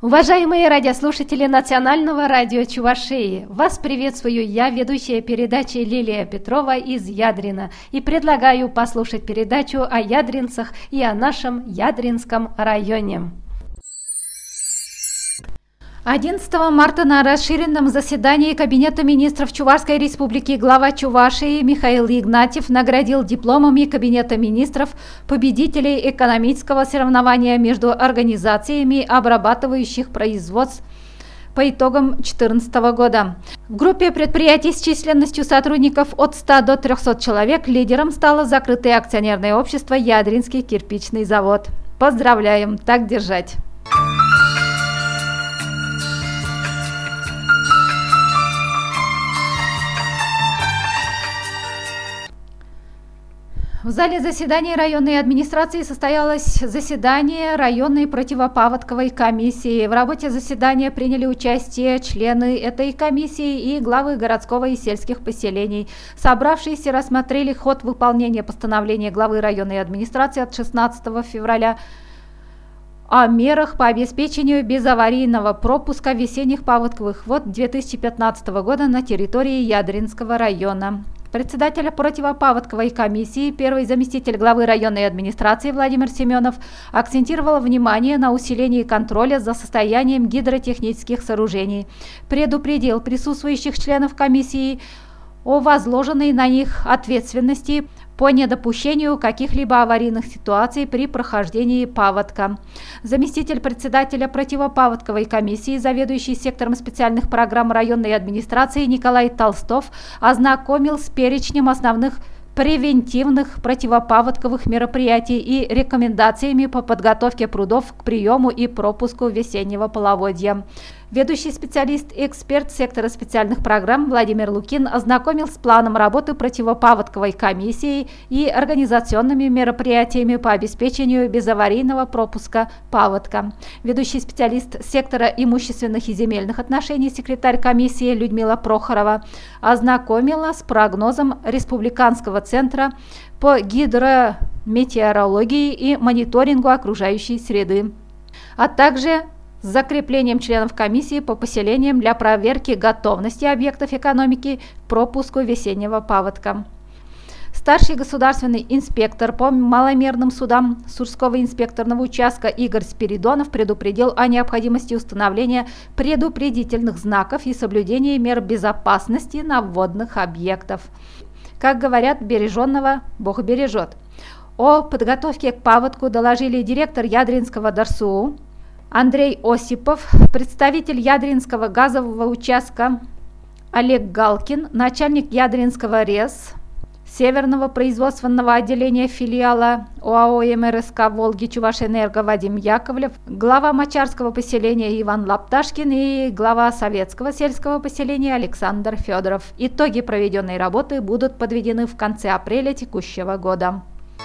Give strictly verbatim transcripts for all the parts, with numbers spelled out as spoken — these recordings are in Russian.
Уважаемые радиослушатели Национального радио Чувашии, вас приветствую я, ведущая передачи Лилия Петрова из Ядрина, и предлагаю послушать передачу о ядринцах и о нашем Ядринском районе. одиннадцатого марта на расширенном заседании Кабинета министров Чувашской республики глава Чувашии Михаил Игнатьев наградил дипломами Кабинета министров победителей экономического соревнования между организациями обрабатывающих производств по итогам две тысячи четырнадцатого года. В группе предприятий с численностью сотрудников от ста до трёхсот человек лидером стало закрытое акционерное общество «Ядринский кирпичный завод». Поздравляем! Так держать! В зале заседаний районной администрации состоялось заседание районной противопаводковой комиссии. В работе заседания приняли участие члены этой комиссии и главы городского и сельских поселений. Собравшиеся рассмотрели ход выполнения постановления главы районной администрации от шестнадцатого февраля о мерах по обеспечению безаварийного пропуска весенних паводковых вод две тысячи пятнадцатого года на территории Ядринского района. Председатель противопаводковой комиссии, первый заместитель главы районной администрации Владимир Семенов акцентировал внимание на усилении контроля за состоянием гидротехнических сооружений, предупредил присутствующих членов комиссии о возложенной на них ответственности по недопущению каких-либо аварийных ситуаций при прохождении паводка. Заместитель председателя противопаводковой комиссии, заведующий сектором специальных программ районной администрации Николай Толстов ознакомил с перечнем основных превентивных противопаводковых мероприятий и рекомендациями по подготовке прудов к приему и пропуску весеннего половодья. Ведущий специалист и эксперт сектора специальных программ Владимир Лукин ознакомил с планом работы противопаводковой комиссии и организационными мероприятиями по обеспечению безаварийного пропуска паводка. Ведущий специалист сектора имущественных и земельных отношений, секретарь комиссии Людмила Прохорова ознакомила с прогнозом Республиканского центра по гидрометеорологии и мониторингу окружающей среды, а также с закреплением членов комиссии по поселениям для проверки готовности объектов экономики к пропуску весеннего паводка. Старший государственный инспектор по маломерным судам Сурского инспекторного участка Игорь Спиридонов предупредил о необходимости установления предупредительных знаков и соблюдения мер безопасности на водных объектах. Как говорят, береженного Бог бережет. О подготовке к паводку доложили директор Ядринского ДАРСУ Андрей Осипов, представитель Ядринского газового участка Олег Галкин, начальник Ядринского РЭС, Северного производственного отделения филиала ОАО МРСК «Волги» Чувашэнерго Вадим Яковлев, глава Мачарского поселения Иван Лапташкин и глава Советского сельского поселения Александр Федоров. Итоги проведенной работы будут подведены в конце апреля текущего года.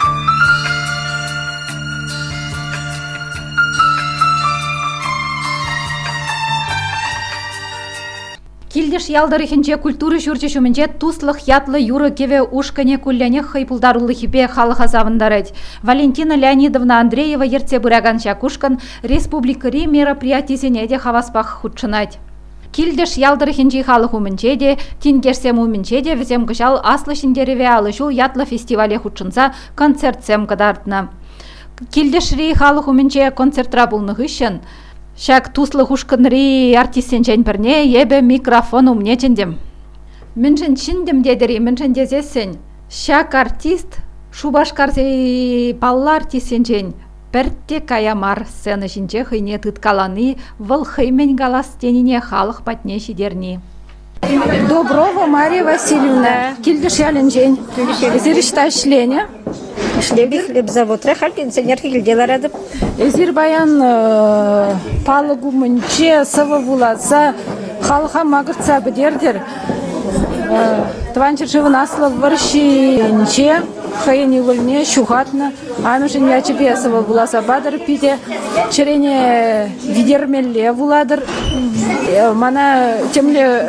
Килдеш ялдырыхинче культуры шурчешуминче туслых ятлы юры кеве ушкане кулляне хайпулдарулы хипе халыха савындарать. Валентина Леонидовна Андреева ерце бураган шакушкан республикари мероприятисене де хаваспах худшынать. Килдеш ялдырыхинче халых уминче де, тингешсем уминче де везем кышал аслы шиндереве алышул ятлы фестивале худшынса концертсем кадартна. Килдешри халых уминче концертра булных ищен. Шак туслы хушканри артистен чен перне ебе микрофон умне чендем. Меншен чиндем дедери, меншен дезесен. Шак артист шубашкарси палла артистен чен. Перте каямар сцена шинче хыйне тыткаланы, выл хыймен галас тенине халық патне шидерни. Доброго, Мария Васильевна. Килдеш яленчен. Зиришта шление. Шлеги хлебзавод. Рахаль пенсионерки килделар адып. Эзирбаян палыгу мынче сывы буласа халыха магырца бедердер. Тванчыршывын аслы варщинче хаяни вольне шухатна. Амешен я тебе сывы буласа бадыр пиде. Черене видермелле буладыр. Мана темле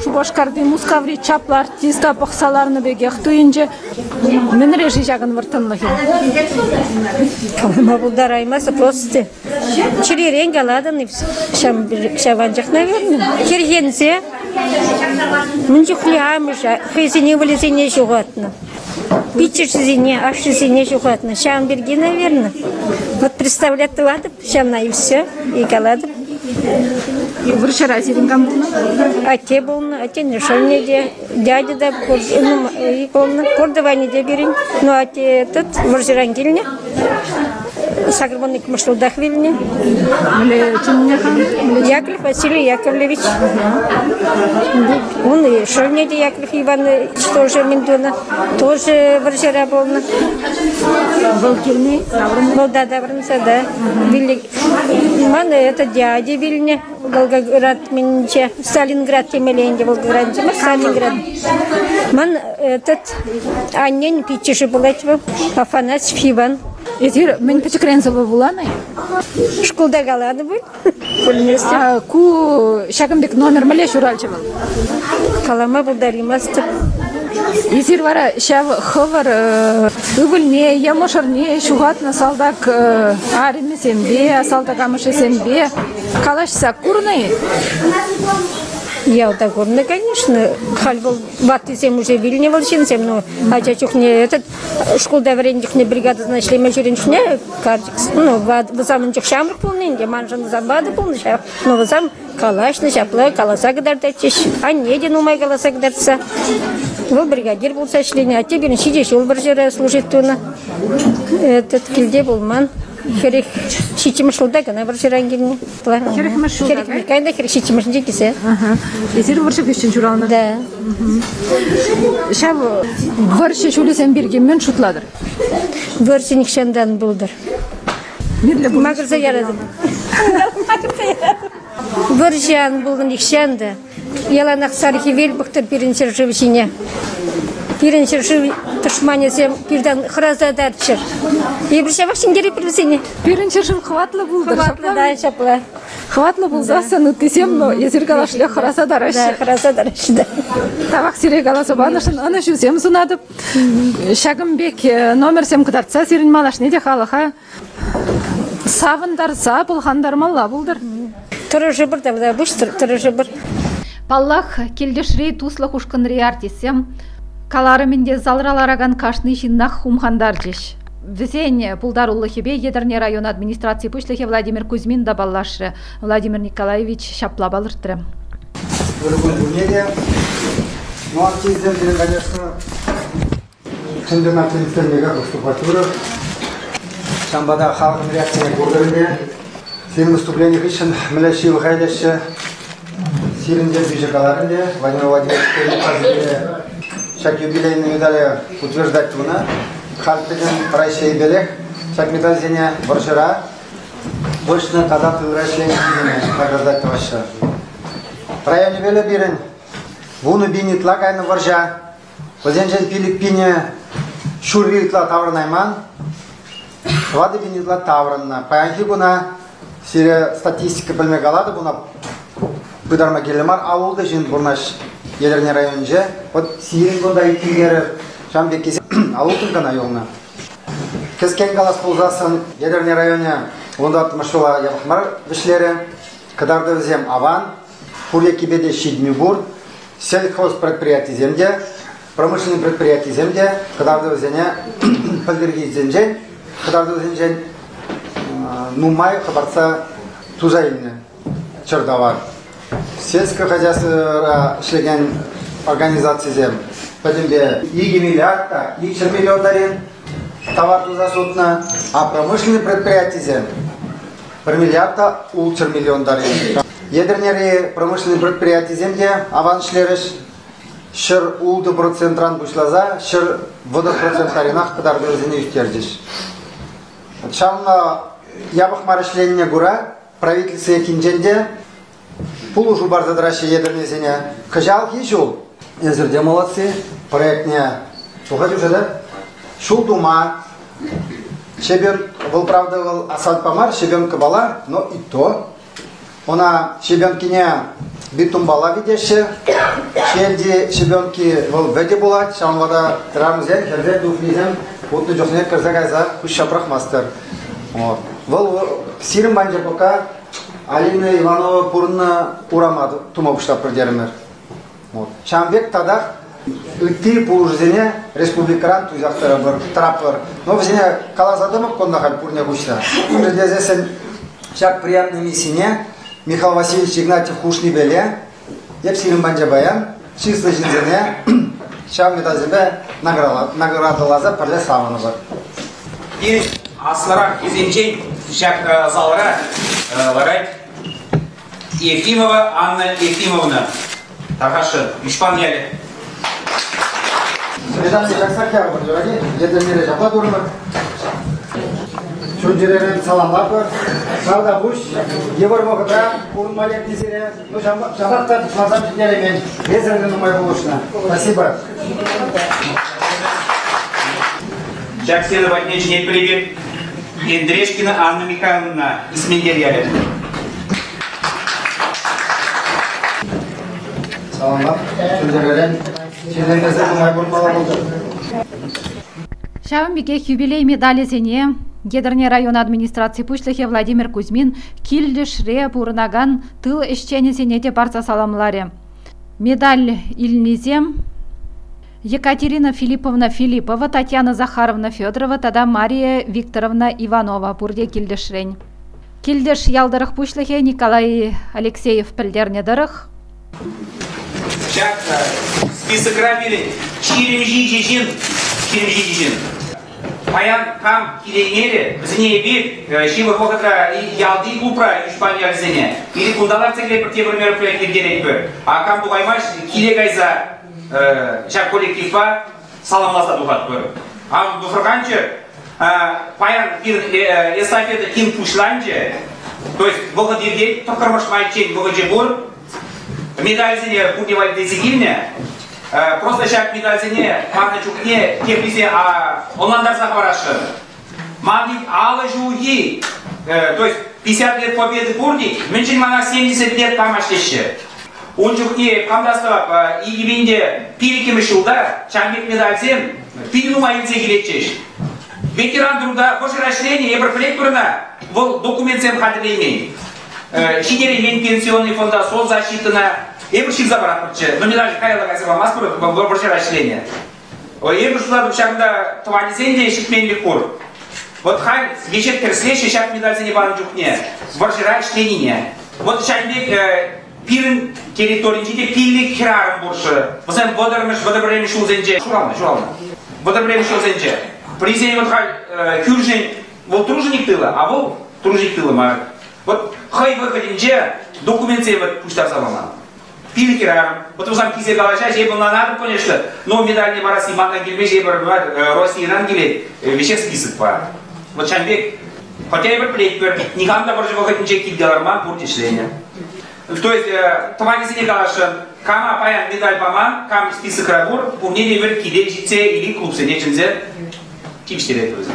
Шубашкарды мускаври чаплар тиста пахсаларны беге хтуинже мен режи жагын вартанлахи. Калама булдар аймасы просто. Чиререн галадан и шам шаванжах, наверное. Киргенсе. Мынжы хлямыш, хызыне вылезене жугатна. Бичешзине, ашзине жугатна. Шам берги, наверное. Вот представлять ладно, шам на и все, и галадан. Врачара зирингам булна. Ате булна, ате не шальне дядя да, ну и булна, пордавание де берин, но ате этот врачарангильня. Сагрбонник Машлудах Вильне. Яковлев Василий Яковлевич. Он и Шальнеди Яковлев Иванович тоже Миндуна, тоже врачара булна. Волкирни, Да, да, да. Ман это дядя Вильне, Волгоград Минче, Сталинград Тимеленде, Волгоград, Сталинград. Ман этот Аннен Питчиши Булатьев, Афанасьев Иван. Эти мен печекрензова буланы. Школда галады был. А ку шагымбек номер мале шуралчевал. Калама булдаримасты. Изир вара шав ховар ывыльне, ямошарне, шугатна салдак ариме сембе, салдак амыше сембе. Калашса курны. Я вот так вот, ну, конечно, хальвал ватисем уже вильне волчинцем, но а чачухне этот школда врендихне бригада значили мажуринчне картикс, ну, в самом тех шамрах полный, где манжан забады полный шах, но в сам калашный шаплай, каласа гадартачиш, а не один умай каласа гадарца. Был бригадир был сочление, а теперь сидишь, он баржера служит туна. Этот кильде был ман. Херих шичимаш лудага на баржерангин. Херих машулдага. Херих микайда херих шичимаш дикисе. Ага. Изир варшак üçün журална. Да. Шав варшы шулесен берген мен шутладыр. Варшы никшандан булдыр. Медле бұл. Магырза ярады. Варшан булгын никшанда. Яланақ сархи вел бұқтыр бірінші жившине. Бірінші жив тышманесем бірден хразадарчыр. Ебірше бақшын керек бірсене. Бірінші жыл хватлы болды. Хватлы, да, шапла. Хватлы болды, асан үттесем, но езір қалашылы хразадараш. Да, хразадараш, да. Табақ сире қаласы банышын, аны жүзем сұнадып. Шагымбек номерсем кыдартса, сирін малаш неде қалыға. Савындарса, бұлғандар малла бұлдыр. Тұры жыбыр да, да, бұш тұры жыбыр. Паллах келдешрей туслах ушкынри артисем, каларымінде залралараган кашны жиннах хумхандар жеш. Везень пулдар уллахебе едерне район администрации пушлахе Владимир Кузьмин да баллашры. Владимир Николаевич шапла балыртыры. Ну, артистам, конечно, чемпионат Литвенега выступать. Шамбада халкым реакция көрдірінде. Сен выступление үшін міләші ұғайдашы сирінде бюджеталарында Владимир Владимирович шак юбилейный медали утверждать туна. Халтыгын прайшей белек, шак медаль зене боржыра. Больше казат выращивание награждать ваша. В районе беле бирен, вуну бинит лагайна боржа. Возенжен Филиппине шурвитла таврнайман. Вады бинитла таврна. Паянхи буна сире статистика білме қалады буна бұдарма келемар ауылды жин бұрнаш елерне районже. Вот сирен бұнда итілгері Жамбекесе ауылдың ғана елна. Кескен қалас бұлзасын елерне районе онда атмашыла япықмар вішлері. Кадарды взем Аван, Пурья Кибеде Шидмюбур, сельхоз предприятий земде, промышленный предприятий земде, кадарды взене Пальдерги земде, кадарды взене Нумай хабарца тузайны чердавар. Сельское хозяйство шлеген организации зем. Подембе иги миллиарда, и четыре миллиона товар тузасутна, а промышленный предприятий зем. Про миллиарда улчер миллион дарин. Ядернери промышленный предприятий земде аваншлереш шер улды процентран бушлаза, шер водопроцент таринах кадарды взене юхтердиш. Шална ябық марышленіне гура правительство екинженде пулу жубар задраши едернезене кыжал хижул. Езерде молодцы, проектне тухать уже да? Шул дума, шебен был правда был асфальт помар, шебенка бала, но и то. Она шебенкине битум бала видящие, шельди щебенки вол веде булат, шамвада трамзен, херде дуфлизем, вот на джохнет карзагайза, кушапрах мастер. Вот. Вол сирим банджа пока Алина Иванова Пурна Урамаду тумабушта продермер. Вот. Шамбек тогда Ити пуржене республикаран тузахтара бар траппар. Но взяне калазадымок кондахаль пурня гушта. Предезесен шак приятный миссине Михаил Васильевич Игнатьев Хушни Беле, Епсилим Банджабаян, чисто жинзене, шам медазебе наградалаза парле саваны бар. И асларак изенчен шак залра ларайт Ефимова Анна Ефимовна. Тахашы, испанияли. Среданный жаксакя бар жораги, жедер мере жапа дурмар. Шунжеререн саламлар бар. Савда буш, евор мохата, урн малек дизире, ну жабахта мазам жидеремен, езерген умай болушна. Спасибо. Жаксена Ватнечнет привет. Ендрешкина Анна Михайловна, Исмендерьяли. Саламлар, шунжеререн, жидергезер умай болмала болды. Шавамбеке юбилей медали зене Гедерне район администрации пушлыхе Владимир Кузьмин килдиш ре бурнаган тыл ишчене зенете барса саламларе. Медаль Ильнизем Екатерина Филипповна Филиппова, Татьяна Захаровна Федорова, тада Мария Викторовна Иванова бурде килдиш рень. Килдиш ялдырых пушлыхе Николай Алексеев пілдерне дырых. Чак, список рабили. Чиремжи жижин. Чиремжи жижин. Паян кам килейнели, зіне бир, шивы вокатра ялды купра Испания зіне. Или кундалар цегле про те мероприятия делейпы. А кам дугаймаш килегайза чак коллективпа саламласа дугатпы. А дуфраканчы паян эстафета кин пушланчы, то есть вокатирге токармаш майчен вокатжебур, медаль зіне кудеваль дезигильня, просто шаг медальзине, мана чукне, теплисе, а онландарса хварашы. Мадик алы жуги, то есть пятьдесят лет победы Курди, меньше мана семьдесят лет тамаштеші. Он чукне, камдастава, и гибенде пирикем решилда, чамбек медальзен, пирину майынзе келетчеш. Ветеран труда, пожирашлений, ебрфлек пырна, бұл документсем хадрлеймей. Шидереймен пенсионный фонда, соцзащитына, Ебушик забрат, но медаль Кайла Газева Маскура, больше расчления. Ебушла шагда тванизенде шикмен ликур. Вот хай вечер керслеши шаг медаль занебан джухне, больше расчления. Вот шагбек пирн территории, пилли хирарм больше. Вот сам водормеш, водобрем шулзенже. Шурална, шурална. Водобрем шулзенже. Призень вот хай кюржень, вот труженик тыла, а вот труженик тыла мар. Вот хай выходинже документы вот пуштар замана. Пиликерам, вот вы сам кисе галача, я был на надо, конечно, но медаль не бараси, мата гильмеш, я был России рангеле, вещек список по. Вот Чамбек, хотя я бы плейпер, не хам на борже выходить чеки деларман, пурти чления. То есть, томаги сине галаша, кама паян медаль паман, кам список рабур, помнили вер киде жице или клуб сенечензе, кипштеле это.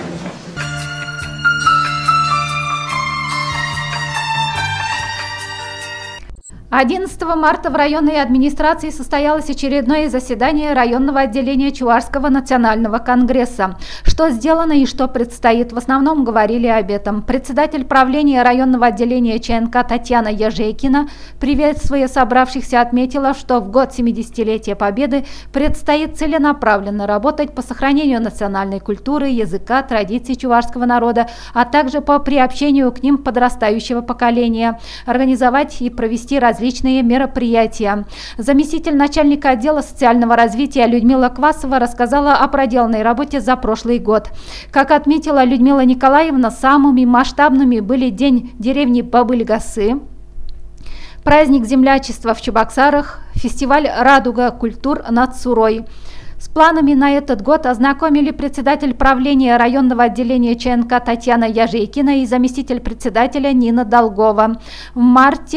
одиннадцатого марта в районной администрации состоялось очередное заседание районного отделения Чувашского национального конгресса. Что сделано и что предстоит, в основном говорили об этом. Председатель правления районного отделения ЧНК Татьяна Ежейкина, приветствуя собравшихся, отметила, что в год семидесятилетия Победы предстоит целенаправленно работать по сохранению национальной культуры, языка, традиций чувашского народа, а также по приобщению к ним подрастающего поколения, организовать и провести различные различные мероприятия. Заместитель начальника отдела социального развития Людмила Квасова рассказала о проделанной работе за прошлый год. Как отметила Людмила Николаевна, самыми масштабными были День деревни Бабыль-Гасы, праздник землячества в Чебоксарах, фестиваль «Радуга культур» над Сурой. С планами на этот год ознакомили председатель правления районного отделения ЧНК Татьяна Яжейкина и заместитель председателя Нина Долгова. В марте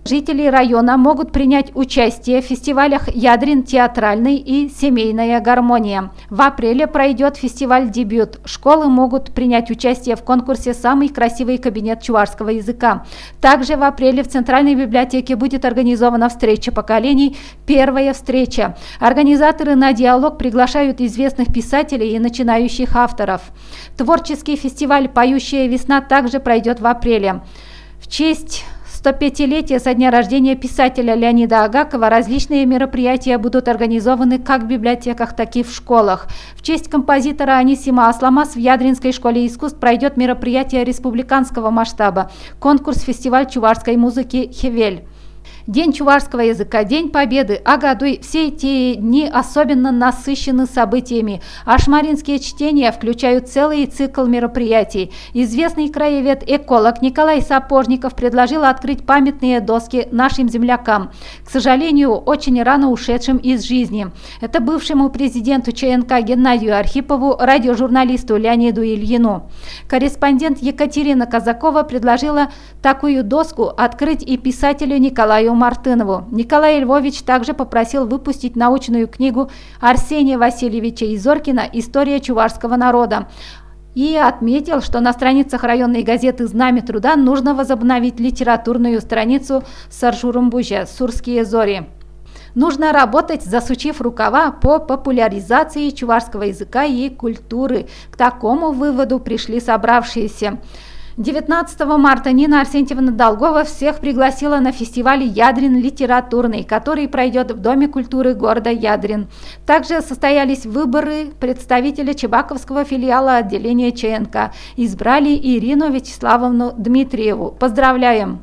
Жители района могут принять участие в фестивалях «Ядрин театральный» и «Семейная гармония». В апреле пройдет фестиваль «Дебют». Школы могут принять участие в конкурсе «Самый красивый кабинет чувашского языка». Также в апреле в Центральной библиотеке будет организована встреча поколений «Первая встреча». Организаторы на диалог приглашают известных писателей и начинающих авторов. Творческий фестиваль «Поющая весна» также пройдет в апреле. В честь сто пятилетия со дня рождения писателя Леонида Агакова различные мероприятия будут организованы как в библиотеках, так и в школах. В честь композитора Анисима Асламас в Ядринской школе искусств пройдет мероприятие республиканского масштаба – конкурс-фестиваль чувашской музыки «Хевель». День чувашского языка, День Победы, Агадуй – все эти дни особенно насыщены событиями. Ашмаринские чтения включают целый цикл мероприятий. Известный краевед-эколог Николай Сапожников предложил открыть памятные доски нашим землякам, к сожалению, очень рано ушедшим из жизни. Это бывшему президенту ЧНК Геннадию Архипову, радиожурналисту Леониду Ильину. Корреспондент Екатерина Казакова предложила такую доску открыть и писателю Николаю Мартынову. Николай Львович также попросил выпустить научную книгу Арсения Васильевича Изоркина «История чувашского народа» и отметил, что на страницах районной газеты «Знамя труда» нужно возобновить литературную страницу Саржурумбужа «Сурские зори». Нужно работать, засучив рукава, по популяризации чувашского языка и культуры. К такому выводу пришли собравшиеся. девятнадцатого марта Нина Арсентьевна Долгова всех пригласила на фестиваль «Ядрин литературный», который пройдет в Доме культуры города Ядрин. Также состоялись выборы представителя Чебаковского филиала отделения ЧНК. Избрали Ирину Вячеславовну Дмитриеву. Поздравляем!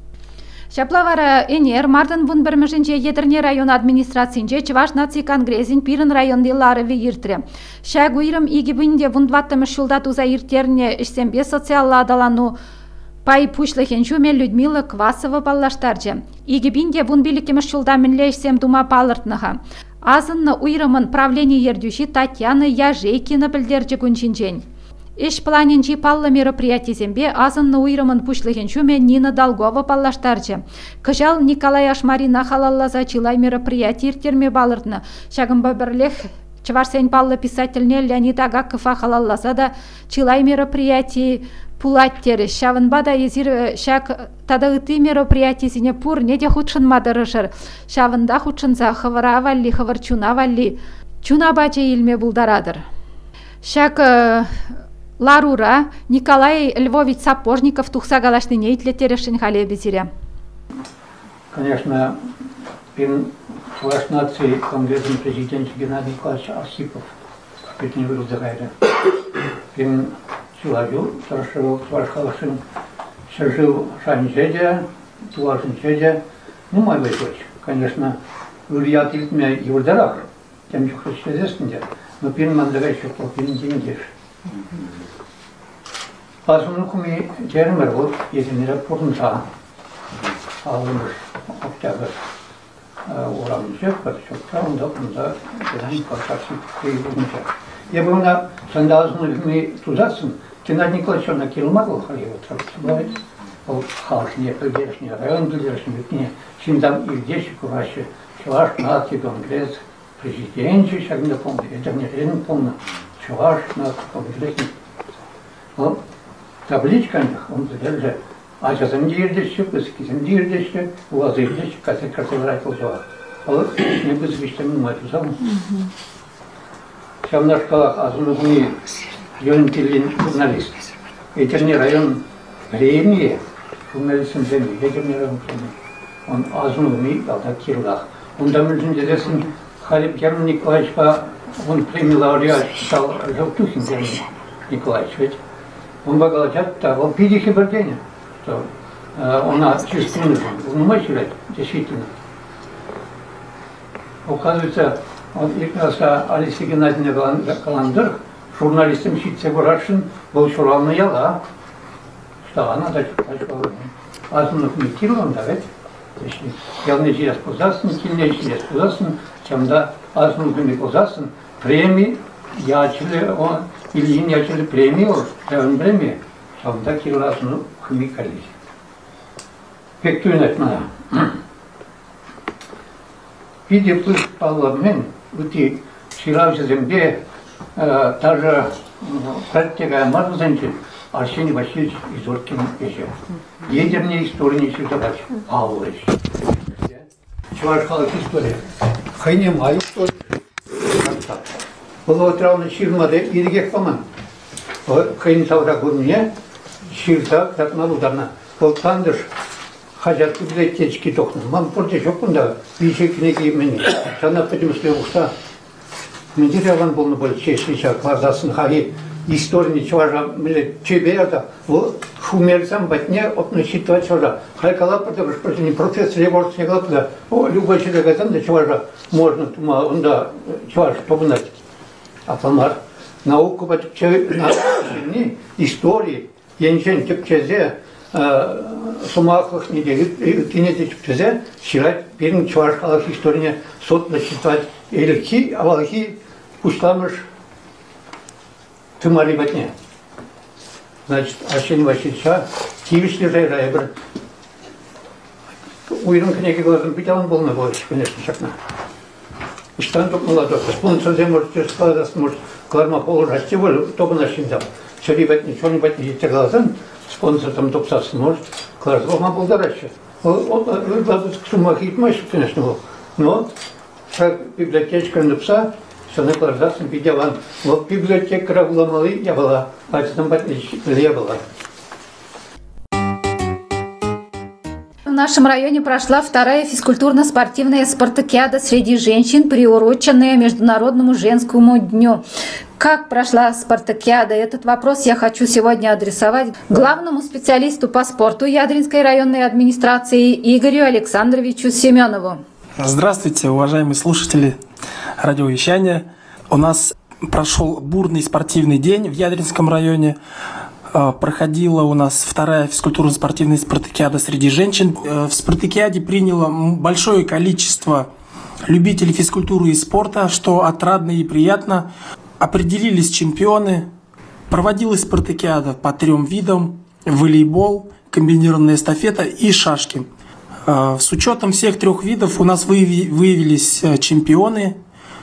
Шаплавара энер мартын вун бірмішінче едірне район администрацинче Чуваш наци конгрезин пирын районды ларывы иртре. Шаг уйрым игибінде вун дваттымыш жылдат уза иртерне ішсембе социалла адалану пай пушлыхенчуме Людмила Квасова паллаштарче. Игибінде вун билікіміш жылда мінле ішсем дума палыртныға. Азынны уйрымын правление ердюши Татьяна Яжейкина білдерче күнчинчен. Иш планинчи палла мероприятиесембе азынны уйрымын пушлыхенчуме Нина Долгова паллаштарчы. Кыжал Николай Ашмарина халаллаза чилай мероприятий иртерме балыртны. Шагымба бірлех Чувашсен палла писательне Леонид Агакова халаллаза да чилай мероприятий пулаттері. Шавынба да езір шак тадағыты мероприятиесіне пур неде худшын мадырышыр. Шавында худшынса хывыра валли, хывырчуна валли. Чуна бача илме булдарадыр. Шак Ларура Николай Львович Сапожников тухса галашны нейтлетерешін хале безире. Конечно, пин Чуваш нации конгрессный президент Геннадий Николаевич Архипов, пин вырыл загайда. Пин Чуважу, Сарашеву, Чуваш халашин, Шажил Шанчедя, Чувашинчедя. Ну, мой дочь, конечно, влияет меня Юрдарах, тем, что хочешь известен, но пин мандагайший, пин деньгиш. Азунun kumi cermer olur, yetinire purunsa alınır, oktadır uğramayacak, çok da onda bunda gelen karşısı kıyılmayacak. Ya buna sen de azunun kumi tuzarsın, Gennady Nikolaevich ona kilomar olur, hayır oturabilir. O halkın yapıldığı rayon bilirsin, bütüne. Şimdi ilgili kuraşı, Чуваш нации конгресс, президенти, şeklinde pomlu, yetenlerin pomlu, Чуваш nации конгресс. O tabliçkancık, onu da derler. Açasın diyirdeşçi, kızkizin diyirdeşçi, uvazıyırdeşçi, kaset kartelarak olsa. Alıp, ne kız işlemin var, tutsam. Şamdaşkalak, azını bunu yönetildiğin jurnalist. Yeterli rayon pремии, журналистин деми, yeterli rayon pремии. Он azını bunu alda kirlak. Ondan mülkün dedesin, Halip Gernad Nikolaevич'ka, он премию лауреат стал Желтухин Герман Николаевич, ведь. Он богатят, да, он пидихи барденя, что он чистый нужен, он умачивает, действительно. Оказывается, он iknasa Алиса Геннадьевна Каландыр, журналистом Щитце Бурашин, был шуралный яла, что она дальше пошла. Азунок Микиловна, да, ведь? Ялный через Кузасын, Кильный через Кузасын, чем да, Азунок Микузасын, премии, ячили, он, Ильин ячили премию, он премии, чем да, Киласну Хмикалис. Пектуин айтмана. Виде плыс палламен, ути ширав земде, даже практика марзанчи, Арсений Васильевич Изоркин еще. Ядерные истории не сюда Павлович. Чуваш халак история. Хайне маю что ли? Было травно ширмаде иргек поман. Хайне тавра гурне, ширта так налударна. Ол тандыш хажат библиотечки тохна. Мам порте шокунда биши книги имени. Шана пойдем слева. Медиряван был на больше сейчас классын хаги. Истории чуважа миле чебеда в шумерцам батне относительно чуважа. Хайкала потому что не процесс реворс не главное. О любой человек газан да чуважа можно тума он да чуваж помнать. А помар науку бат не истории янчен типчезе сумахлых не делит кинете типчезе ширать первым чуваж халах история сот насчитать эльки авалхи пустамыш Тымари батне. Значит, Арсений Васильевича, кивишли же райбр. Уйрым книги глазом питал, он был на больше, конечно, шакна. И что он только молодой. Спонсор зе может складываться, может кларма положить, всего только нашим дал. Шари батне, что не батне, эти глаза, спонсор там топсаться может, кларма был дороже. Он глазу к сумах и мышь, конечно, был. Но, как библиотечка напса, что на глазах видела, вот библиотека вламали, я была, а там не была. В нашем районе прошла вторая физкультурно-спортивная спартакиада среди женщин, приуроченная Международному женскому дню. Как прошла спартакиада? Этот вопрос я хочу сегодня адресовать главному специалисту по спорту Ядринской районной администрации Игорю Александровичу Семенову. Здравствуйте, уважаемые слушатели радиовещания. У нас прошел бурный спортивный день в Ядринском районе. Проходила у нас вторая физкультурно-спортивная спартакиада среди женщин. В спартакиаде приняло большое количество любителей физкультуры и спорта, что отрадно и приятно. Определились чемпионы. Проводилась спартакиада по трем видам: волейбол, комбинированная эстафета и шашки. С учетом всех трех видов у нас выявились чемпионы.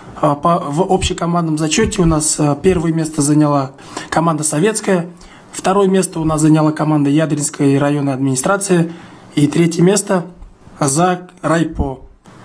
В общекомандном зачете у нас первое место заняла команда «Советская», второе место у нас заняла команда Ядринской районной администрации и третье место за райпо.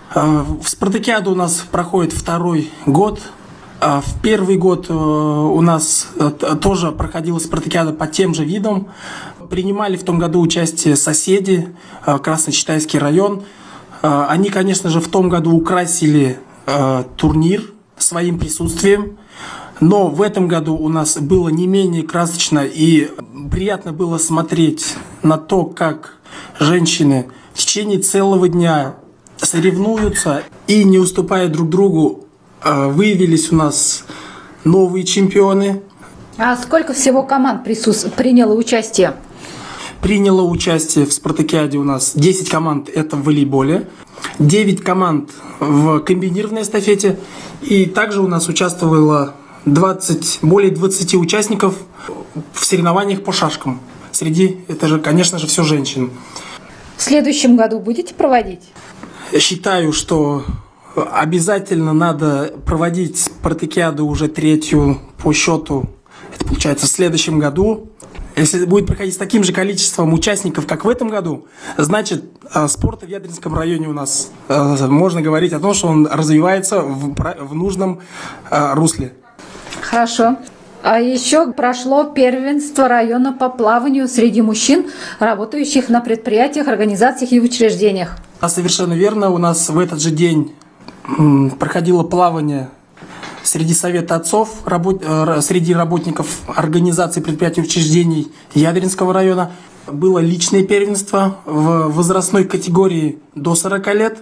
В спартакиаду у нас проходит второй год. В первый год у нас тоже проходила спартакиада по тем же видам. Принимали в том году участие соседи, Красночитайский район. Они, конечно же, в том году украсили турнир своим присутствием. Но в этом году у нас было не менее красочно и приятно было смотреть на то, как женщины в течение целого дня соревнуются и, не уступая друг другу, выявились у нас новые чемпионы. А сколько всего команд присутств... приняло участие? Приняло участие в спартакиаде у нас десять команд, это в волейболе, девять команд в комбинированной эстафете, и также у нас участвовало двадцать, более двадцати участников в соревнованиях по шашкам. Среди, это же, конечно же, все женщин. В следующем году будете проводить? Считаю, что обязательно надо проводить спартакиаду уже третью по счету. Это получается в следующем году. Если будет проходить с таким же количеством участников, как в этом году, значит, спорт в Ядринском районе у нас, можно говорить о том, что он развивается в, в нужном русле. Хорошо. А еще прошло первенство района по плаванию среди мужчин, работающих на предприятиях, организациях и учреждениях. Совершенно верно. У нас в этот же день проходило плавание среди Совета отцов, работ... среди работников организаций, предприятий, учреждений Ядринского района. Было личное первенство в возрастной категории до сорока лет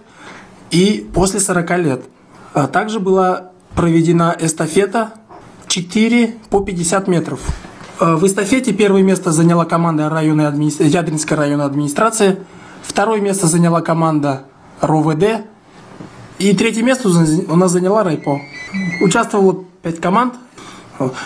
и после сорока лет. Также была проведена эстафета четыре по пятьдесят метров. В эстафете первое место заняла команда районной адми... Ядринской районной администрации, второе место заняла команда РОВД, и третье место у нас заняла райпо. Участвовало пять команд.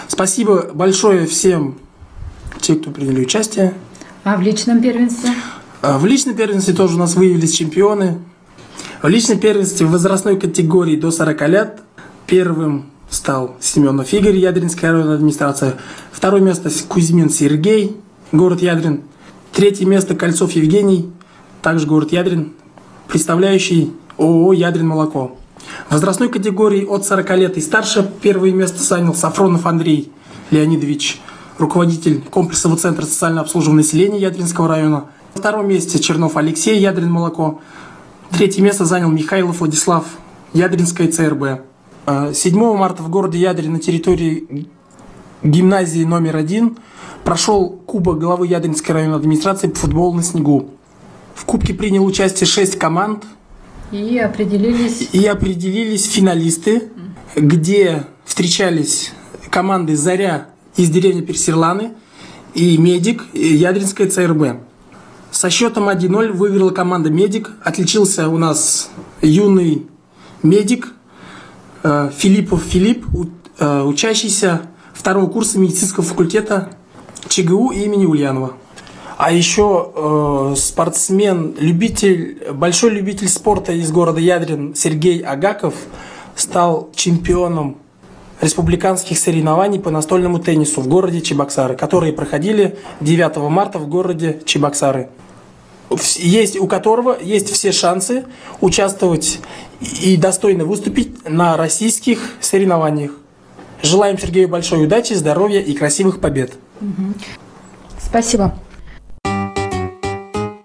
Спасибо большое всем тем, кто приняли участие. А в личном первенстве? В личном первенстве тоже у нас выявились чемпионы. В личном первенстве в возрастной категории до сорока лет первым стал Семенов Игорь, Ядринская районная администрация. Второе место Кузьмин Сергей, город Ядрин. Третье место Кольцов Евгений, также город Ядрин, представляющий ООО «Ядрин молоко». В возрастной категории от сорока лет и старше первое место занял Сафронов Андрей Леонидович, руководитель комплексового центра социального обслуживания населения Ядринского района. На втором месте Чернов Алексей, Ядрин молоко. Третье место занял Михайлов Владислав, Ядринская ЦРБ. седьмого марта в городе Ядрин на территории гимназии номер один прошел Кубок главы Ядринской районной администрации по футболу на снегу. В Кубке принял участие шесть команд. И определились... И определились финалисты, где встречались команды «Заря» из деревни Персерланы и «Медик» Ядринская ЦРБ. Со счетом один ноль выиграла команда «Медик». Отличился у нас юный «Медик» Филиппов Филипп, учащийся второго курса медицинского факультета ЧГУ имени Ульянова. А еще э, спортсмен, любитель, большой любитель спорта из города Ядрин Сергей Агаков стал чемпионом республиканских соревнований по настольному теннису в городе Чебоксары, которые проходили девятого марта в городе Чебоксары. Есть, у которого есть все шансы участвовать и достойно выступить на российских соревнованиях. Желаем Сергею большой удачи, здоровья и красивых побед. Спасибо.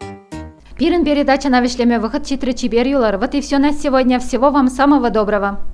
Пирин передача на Вишлеме выход Читры Чибер Юлар. Вот и все на сегодня. Всего вам самого доброго.